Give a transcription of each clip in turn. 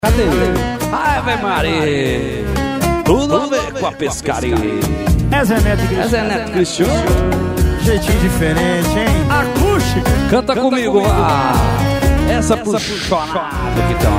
Cadê ele? Ave Maria! Tudo a ver com a pescaria. É Zé Neto Cristiano. É Zé Neto Cristiano. Jeitinho diferente, hein? Acústica. Canta comigo, essa puxonada que tem.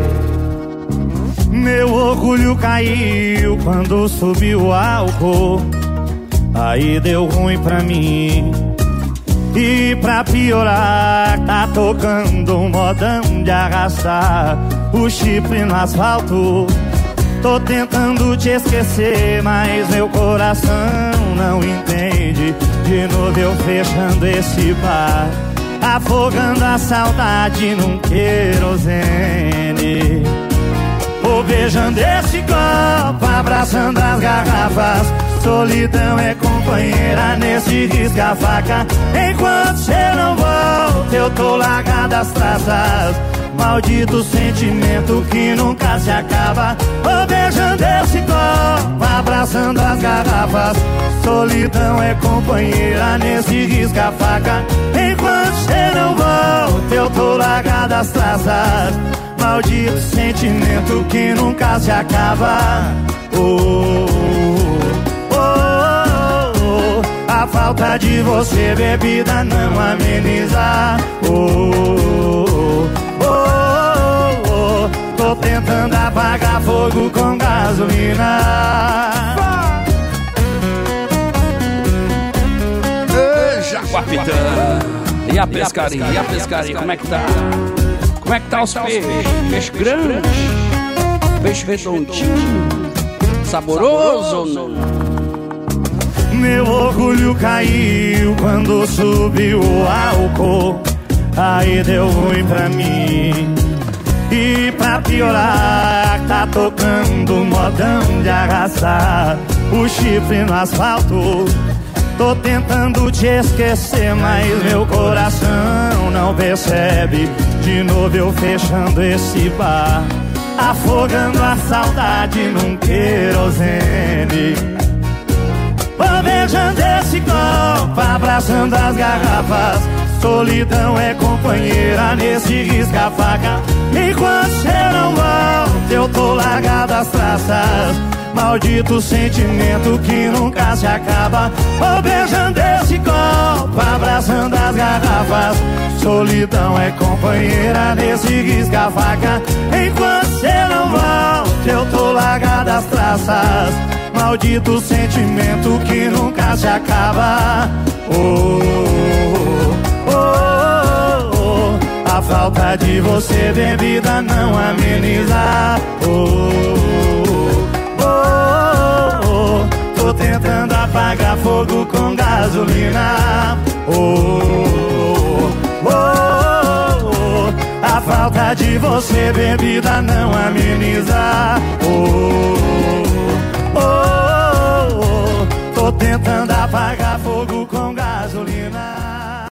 Meu orgulho caiu quando subiu o álcool. Aí deu ruim pra mim. E pra piorar, tá tocando um modão de arrastar o chifre no asfalto. Tô tentando te esquecer, mas meu coração não entende. De novo eu fechando esse bar, afogando a saudade num querosene. Vou beijando esse copo, abraçando as garrafas. Solidão é companheira nesse risca-faca. Enquanto cê não volta, eu tô largado as traças. Maldito sentimento que nunca se acaba. Vou beijando esse copo, abraçando as garrafas. Solidão é companheira nesse risca-faca. Enquanto cê não volta, eu tô largado as traças. Maldito sentimento que nunca se acaba. A falta de você, bebida, não ameniza. Tô tentando apagar fogo com gasolina. Jaguapitã. E a pescaria? E a pescaria? Como é que tá? Como é que tá os peixes? Peixe grande? Peixe redondinho? Saboroso ou não? Meu orgulho caiu quando subiu o álcool. Aí deu ruim pra mim. E pra piorar, tá tocando um modão de arrastar o chifre no asfalto. Tô tentando te esquecer, mas meu coração não percebe. De novo eu fechando esse bar, afogando a saudade num querosene. Vou beijando esse copo, abraçando as garrafas. Solidão é companheira nesse risca-faca. Enquanto cê não volta, eu tô largado as traças. Maldito sentimento que nunca se acaba. Vou beijando esse copo, abraçando as garrafas. Solidão é companheira nesse risca-faca. Enquanto cê não volta, eu tô largado as traças. Maldito sentimento que nunca se acaba. A falta de você, bebida, não ameniza. Tô tentando apagar fogo com gasolina. A falta de você, bebida, não ameniza.